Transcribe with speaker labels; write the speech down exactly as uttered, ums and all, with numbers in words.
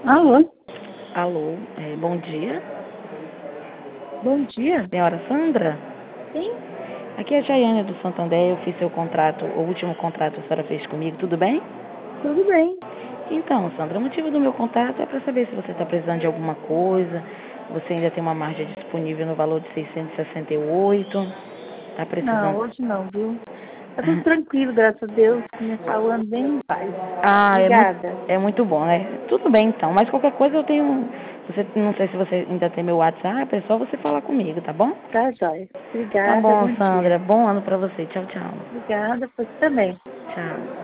Speaker 1: Alô?
Speaker 2: Alô, é, bom dia.
Speaker 1: Bom dia.
Speaker 2: Senhora Sandra?
Speaker 1: Sim?
Speaker 2: Aqui é a Jaiane do Santander, eu fiz seu contrato, o último contrato que a senhora fez comigo, tudo bem?
Speaker 1: Tudo bem.
Speaker 2: Então, Sandra, o motivo do meu contato é para saber se você está precisando de alguma coisa, você ainda tem uma margem disponível no valor de seiscentos e sessenta e oito, está
Speaker 1: Não,
Speaker 2: precisando...
Speaker 1: hoje não, viu? Tá tudo tranquilo, graças a Deus. Começar o ano bem em paz.
Speaker 2: Ah, é muito,
Speaker 1: Obrigada.
Speaker 2: é muito bom, né? Tudo bem então, mas qualquer coisa eu tenho... Você, não sei se você ainda tem meu WhatsApp, é só você falar comigo, tá bom?
Speaker 1: Tá, jóia.
Speaker 2: Tá
Speaker 1: Obrigada,
Speaker 2: bom,
Speaker 1: bom dia.
Speaker 2: Sandra. Bom ano para você. Tchau, tchau.
Speaker 1: Obrigada, você também.
Speaker 2: Tchau.